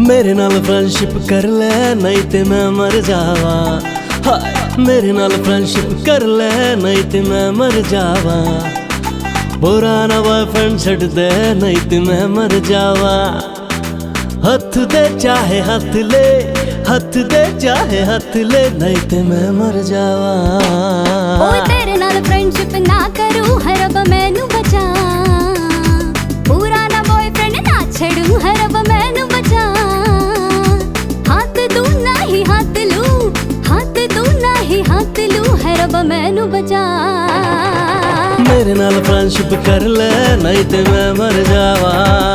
मेरे नाल फ्रेंडशिप कर ले नहीं ते मैं मर जावा। हाय मेरे नाल फ्रेंडशिप कर ले नहीं ते मैं मर जावा। पुराना बॉयफ्रेंड छड़ दे नहीं ते मैं मर जावा। हथ दे चाहे हथ ले, हथ दे चाहे हथ ले नहीं ते मैं मर जावा। ओए तेरे नाल फ्रेंडशिप ना करूं हर रब मैनू बचा। पुराना बॉयफ्रेंड ना छड़ूं हर रब मैनू बचा। हाथ तू नहीं हाथ लू, हाथ तू नहीं हाथ लू है रब मैनू बचा। मेरे नाल फ्रेंडशिप कर ले नहीं ते मैं मर जावा।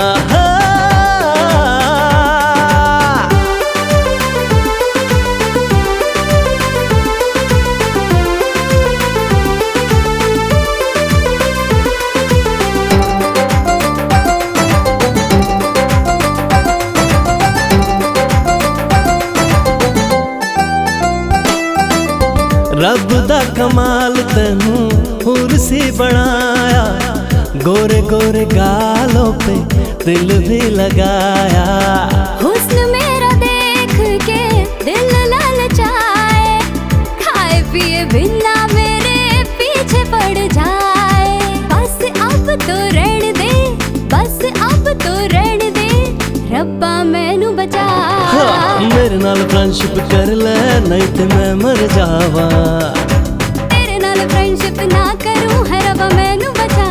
रब दा कमाल तेनू हुर सी बनाया। गोरे गोरे गालों पे दिल भी लगाया। हुस्न मेरा देख के दिल ललचाए। खाए पिए बिना मेरे पीछे पड़ जाए। बस अब तो रहने दे, बस अब तो रहने दे रब्बा मैनू बचा। मेरे नाल फ्रेंडशिप कर ले नहीं ते मैं मर जावा। तेरे नाल फ्रेंडशिप ना करूं है रब्बा मैनू बचा।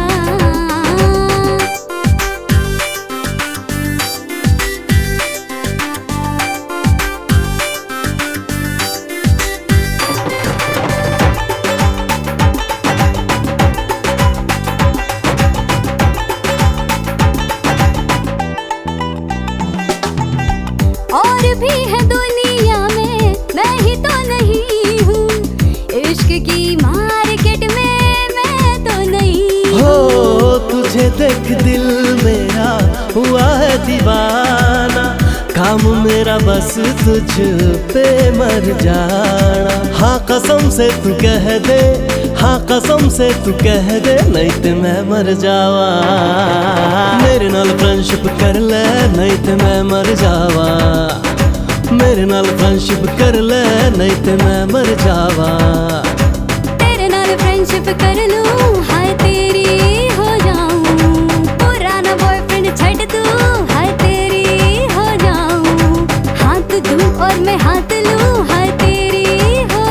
और भी है दुनिया में मैं ही तो नहीं हूँ। इश्क की मार्केट में मैं तो नहीं हो। तुझे देख दिल मेरा हुआ है दीवाना। काम मेरा बस तुझ पे मर जाना। हाँ कसम से तू कह दे, हाँ कसम से तू कह दे नहीं ते मैं मर जावा। मेरे नाल फ्रेंडशिप कर ले नहीं ते मैं मर जावा। मेरे नाल फ्रेंडशिप कर ले नहीं ते मैं मर जावा। तेरे नाल फ्रेंडशिप कर लूं हाय तेरी हो जाऊं। पुराना बॉयफ्रेंड छड़ दूं हाय तेरी हो जाऊं। हाथ दूं और मैं हाथ लूं हाय तेरी हो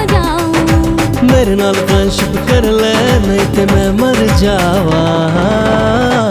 जाऊं। मेरे नाल फ्रेंडशिप कर ले नहीं ते मैं मर जावा।